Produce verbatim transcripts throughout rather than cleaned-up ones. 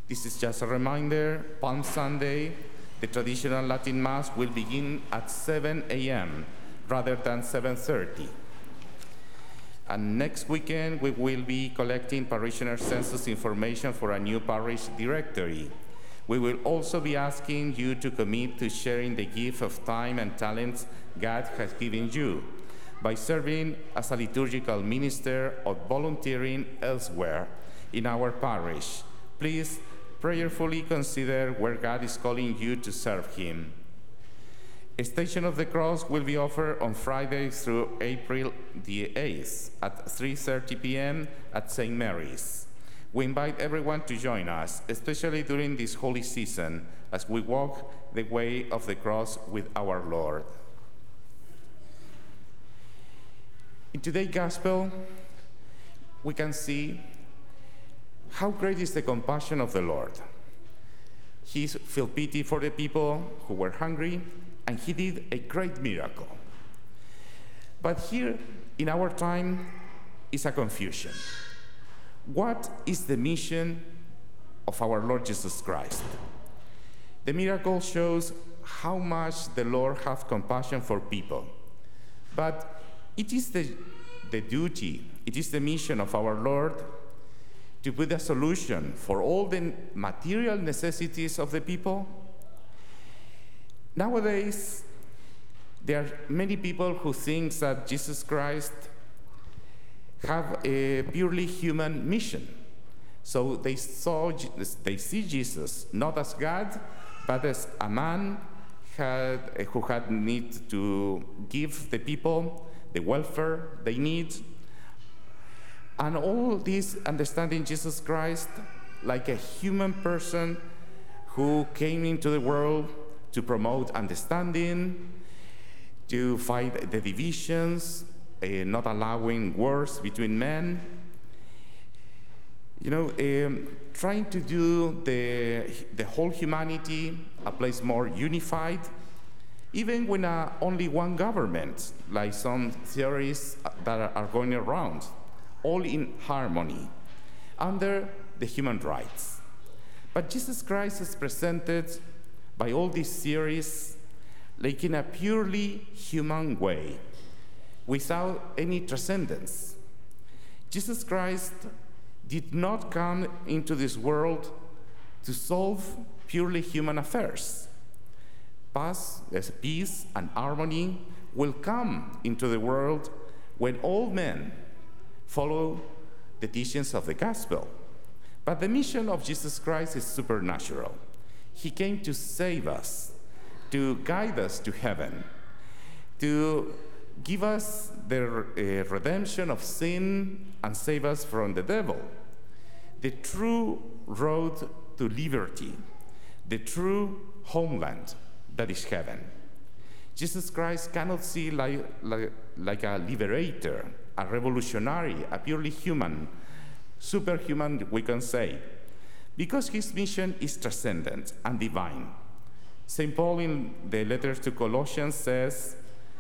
This is just a reminder, Palm Sunday, the traditional Latin Mass will begin at seven a m rather than seven thirty. And next weekend, we will be collecting parishioner census information for a new parish directory. We will also be asking you to commit to sharing the gift of time and talents God has given you by serving as a liturgical minister or volunteering elsewhere in our parish. Please prayerfully consider where God is calling you to serve Him. A Station of the Cross will be offered on Friday through April the eighth at three thirty p m at Saint Mary's. We invite everyone to join us, especially during this holy season, as we walk the way of the cross with our Lord. In today's Gospel, we can see how great is the compassion of the Lord. He felt pity for the people who were hungry, and he did a great miracle. But here, in our time, is a confusion. What is the mission of our Lord Jesus Christ? The miracle shows how much the Lord has compassion for people. But it is the, the duty, it is the mission of our Lord to put a solution for all the material necessities of the people. Nowadays, there are many people who think that Jesus Christ have a purely human mission. So they saw, they see Jesus not as God, but as a man had, who had need to give the people the welfare they need. And all this understanding Jesus Christ like a human person who came into the world to promote understanding, to fight the divisions, uh, not allowing wars between men. You know, um, trying to do the, the whole humanity a place more unified, even when uh, only one government, like some theories that are going around, all in harmony, under the human rights. But Jesus Christ is presented by all these theories like in a purely human way, without any transcendence. Jesus Christ did not come into this world to solve purely human affairs. Peace and harmony will come into the world when all men follow the teachings of the gospel. But the mission of Jesus Christ is supernatural. He came to save us, to guide us to heaven, to give us the uh, redemption of sin and save us from the devil, the true road to liberty, the true homeland that is heaven. Jesus Christ cannot see like, like, like a liberator, a revolutionary, a purely human, superhuman, we can say, because his mission is transcendent and divine. Saint Paul in the letters to Colossians says,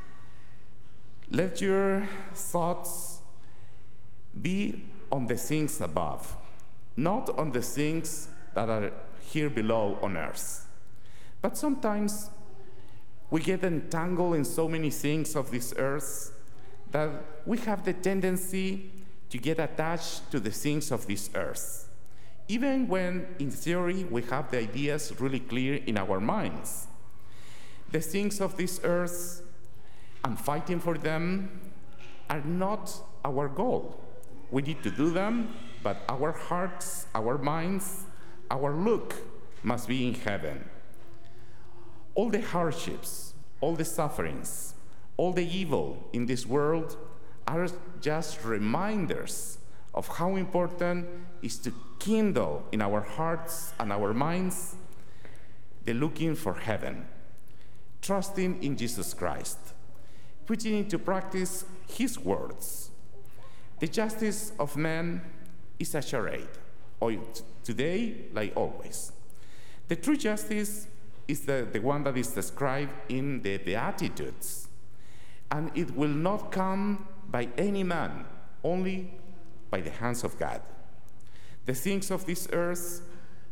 "Let your thoughts be on the things above, not on the things that are here below on earth." But sometimes we get entangled in so many things of this earth that we have the tendency to get attached to the things of this earth, even when, in theory, we have the ideas really clear in our minds. The things of this earth and fighting for them are not our goal. We need to do them, but our hearts, our minds, our look must be in heaven. All the hardships, all the sufferings, all the evil in this world are just reminders of how important it is to kindle in our hearts and our minds the looking for heaven, trusting in Jesus Christ, putting into practice his words. The justice of man is a charade, or today, like always. The true justice is the, the one that is described in the Beatitudes, and it will not come by any man, only by the hands of God. The things of this earth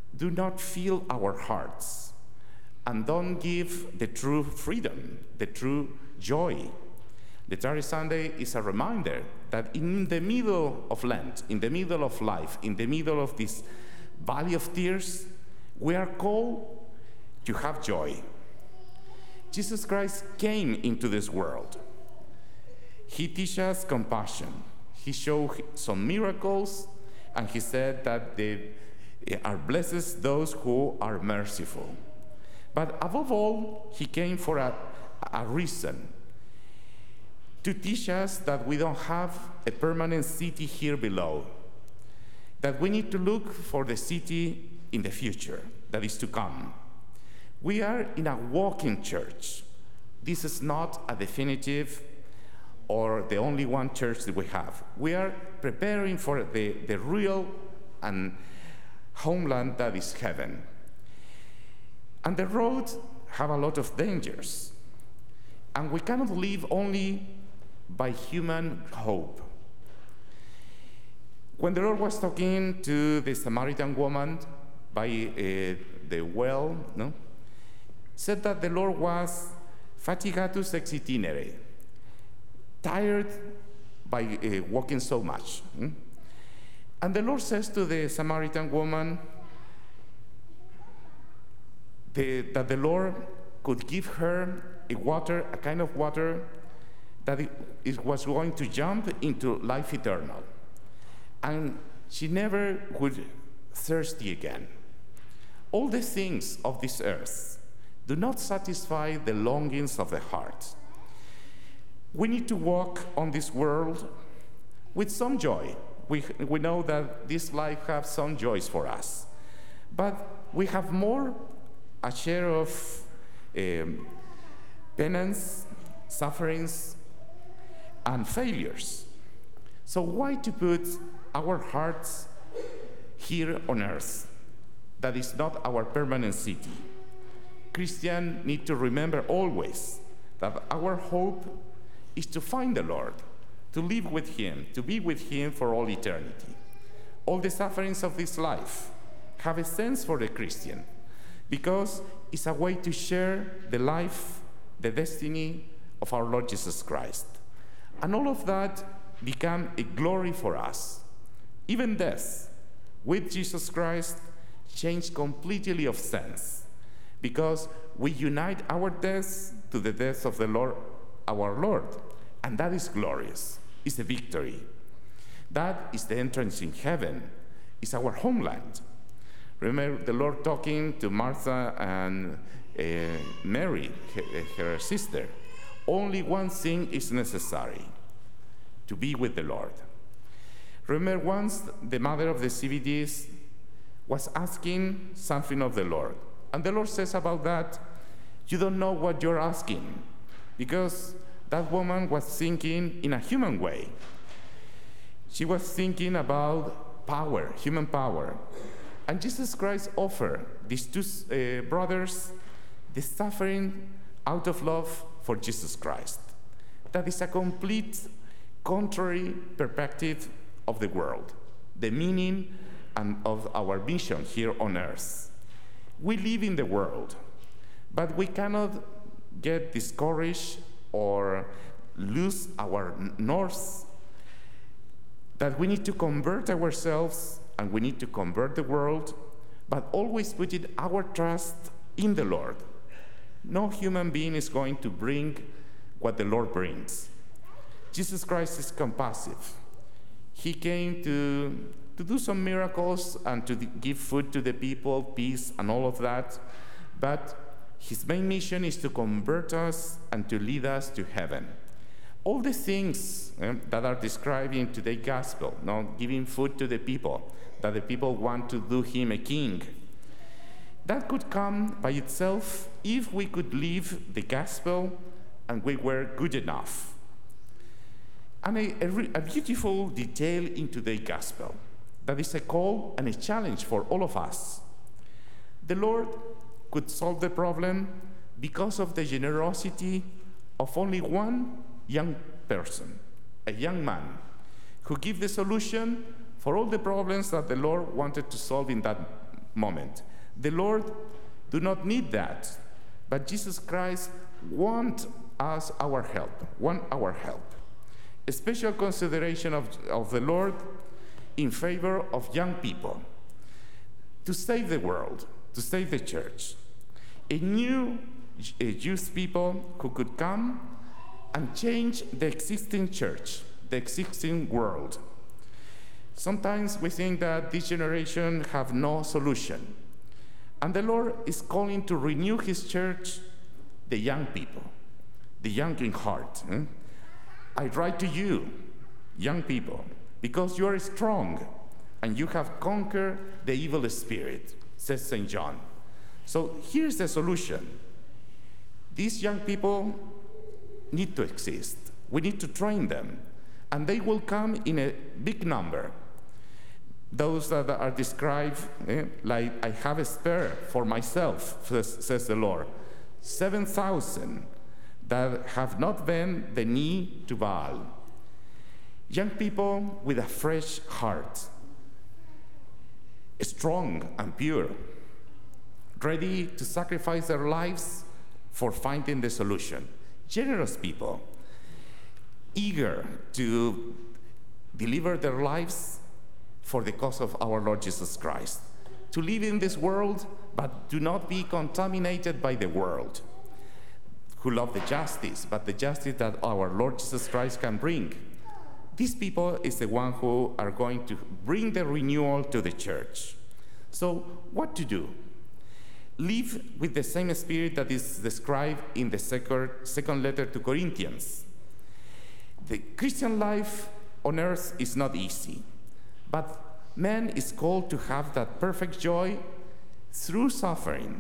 do not fill our hearts and don't give the true freedom, the true joy. The Tarry Sunday is a reminder that in the middle of Lent, in the middle of life, in the middle of this valley of tears, we are called to have joy. Jesus Christ came into this world. He teaches us compassion. He showed some miracles, and he said that they are blessed those who are merciful. But above all, he came for a, a reason, to teach us that we don't have a permanent city here below, that we need to look for the city in the future that is to come. We are in a walking church. This is not a definitive or the only one church that we have. We are preparing for the, the real and homeland that is heaven. And the roads have a lot of dangers. And we cannot live only by human hope. When the Lord was talking to the Samaritan woman by uh, the well, no, said that the Lord was fatigatus ex itinere, tired by uh, walking so much. Hmm? And the Lord says to the Samaritan woman the, that the Lord could give her a water, a kind of water that it, it was going to jump into life eternal. And she never would thirsty again. All the things of this earth do not satisfy the longings of the heart. We need to walk on this world with some joy. We, we know that this life has some joys for us. But we have more a share of um, penance, sufferings, and failures. So why to put our hearts here on earth? That is not our permanent city. Christians need to remember always that our hope is to find the Lord, to live with him, to be with him for all eternity. All the sufferings of this life have a sense for the Christian because it's a way to share the life, the destiny of our Lord Jesus Christ. And all of that become a glory for us. Even death with Jesus Christ changed completely of sense because we unite our death to the death of the Lord, our Lord. And that is glorious. It's a victory. That is the entrance in heaven. It's our homeland. Remember the Lord talking to Martha and uh, Mary, her, her sister. Only one thing is necessary, to be with the Lord. Remember once the mother of the C V Ds was asking something of the Lord. And the Lord says about that, you don't know what you're asking, because that woman was thinking in a human way. She was thinking about power, human power. And Jesus Christ offered these two uh, brothers the suffering out of love for Jesus Christ. That is a complete contrary perspective of the world, the meaning and of our mission here on earth. We live in the world, but we cannot get discouraged or lose our north, that we need to convert ourselves and we need to convert the world, but always putting our trust in the Lord. No human being is going to bring what the Lord brings. Jesus Christ is compassive. He came to, to do some miracles and to give food to the people, peace and all of that, but his main mission is to convert us and to lead us to heaven. All the things um, that are described in today's gospel, you know, giving food to the people, that the people want to do him a king, that could come by itself if we could live the gospel and we were good enough. And a, a, a beautiful detail in today's gospel, that is a call and a challenge for all of us. The Lord could solve the problem because of the generosity of only one young person, a young man, who gave the solution for all the problems that the Lord wanted to solve in that moment. The Lord do not need that, but Jesus Christ want us our help, want our help. A special consideration of, of the Lord in favor of young people to save the world, to save the church. A new a youth people who could come and change the existing church, the existing world. Sometimes we think that this generation have no solution. And the Lord is calling to renew his church, the young people, the young in heart. Eh? I write to you, young people, because you are strong and you have conquered the evil spirit, says Saint John. So here's the solution. These young people need to exist. We need to train them, and they will come in a big number. Those that are described, eh, like I have a spare for myself, says, says the Lord. seven thousand that have not bent the knee to Baal. Young people with a fresh heart, strong and pure, ready to sacrifice their lives for finding the solution. Generous people, eager to deliver their lives for the cause of our Lord Jesus Christ, to live in this world, but do not be contaminated by the world, who love the justice, but the justice that our Lord Jesus Christ can bring. These people is the one who are going to bring the renewal to the church. So what to do? Live with the same spirit that is described in the second, second letter to Corinthians. The Christian life on earth is not easy, but man is called to have that perfect joy through suffering.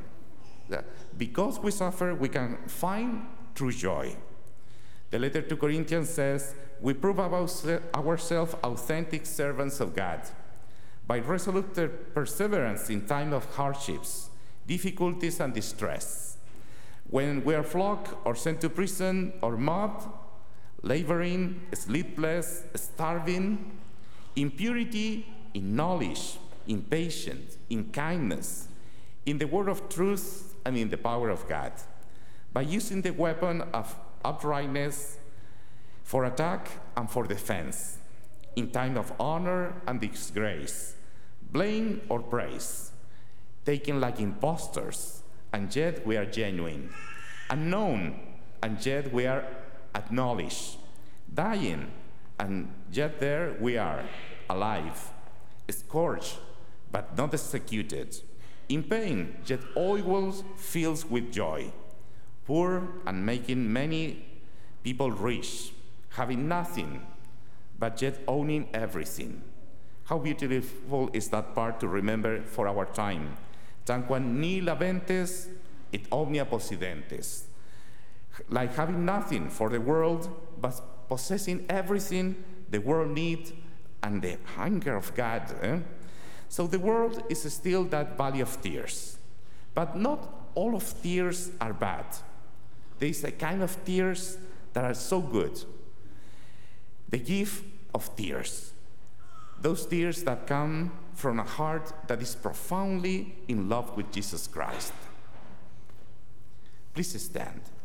Because we suffer, we can find true joy. The letter to Corinthians says, we prove ourselves authentic servants of God by resolute perseverance in time of hardships, difficulties, and distress. When we are flogged or sent to prison or mobbed, laboring, sleepless, starving, in purity, in knowledge, in patience, in kindness, in the word of truth, and in the power of God, by using the weapon of uprightness for attack and for defense, in time of honor and disgrace, blame or praise, taken like impostors, and yet we are genuine, unknown, and yet we are acknowledged, dying, and yet there we are, alive, scourged, but not executed, in pain, yet always filled with joy, poor and making many people rich, having nothing, but yet owning everything. How beautiful is that part to remember for our time. Tanquam nihil habentes et omnia possidentes. Like having nothing for the world, but possessing everything the world needs and the hunger of God. Eh? So the world is still that valley of tears. But not all of tears are bad. There is a kind of tears that are so good. The gift of tears. Those tears that come from a heart that is profoundly in love with Jesus Christ. Please stand.